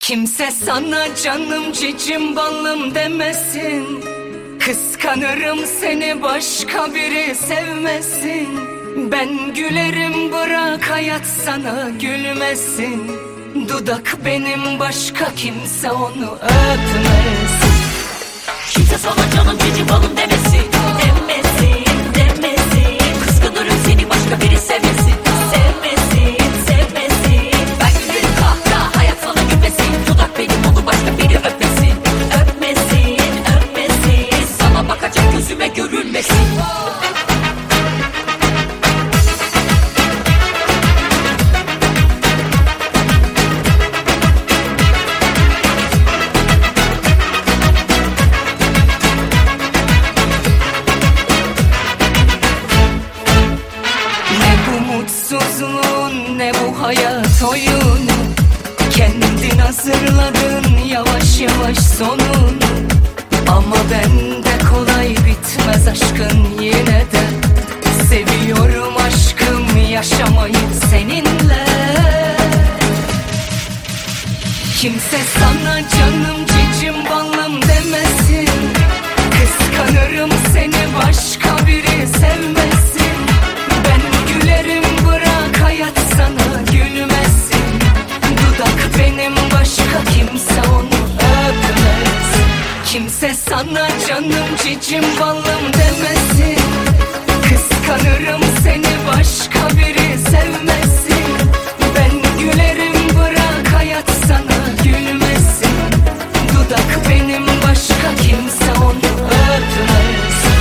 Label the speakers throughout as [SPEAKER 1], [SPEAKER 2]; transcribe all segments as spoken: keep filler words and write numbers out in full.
[SPEAKER 1] Kimse sana canım cicim ballım demesin. Kıskanırım seni başka biri sevmesin. Ben gülerim bırak hayat sana gülmesin. Dudak benim başka kimse onu öpmesin.
[SPEAKER 2] Kimse sana canım cicim ballım demesin. Demesin, demesin. Kıskanırım seni başka biri sevmesin. Sevmesin, sevmesin. Ben gülerim kahta hayat sana gülmesin. Dudak benim onu başka biri öpmesin. Öpmesin, öpmesin. Sana bakacak gözüme görünmesin.
[SPEAKER 1] Mutsuzluğun ne bu hayat oyunu. Kendin hazırladın yavaş yavaş sonunu. Ama bende kolay bitmez aşkın yine de. Seviyorum aşkım yaşamayı seninle. Kimse sana canım cicim ballım demesin. Kıskanırım seni başka biri sevmesin. Ben gülerim bırak hayat sana gülmesin. Dudak benim başka kimse onu öpmesin. Kimse sana canım cicim ballım demesin. Kıskanırım seni başka biri sevmesin. Ben gülerim bırak hayat sana gülmesin. Dudak benim başka kimse onu öpmesin.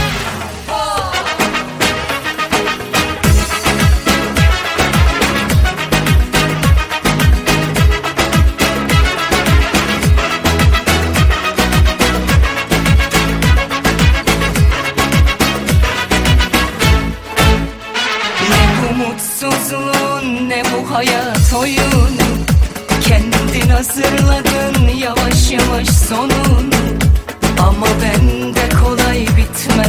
[SPEAKER 1] Mutsuzluğun ne bu hayat oyunu. Kendin hazırladın yavaş yavaş sonunu. Ama bende kolay bitmez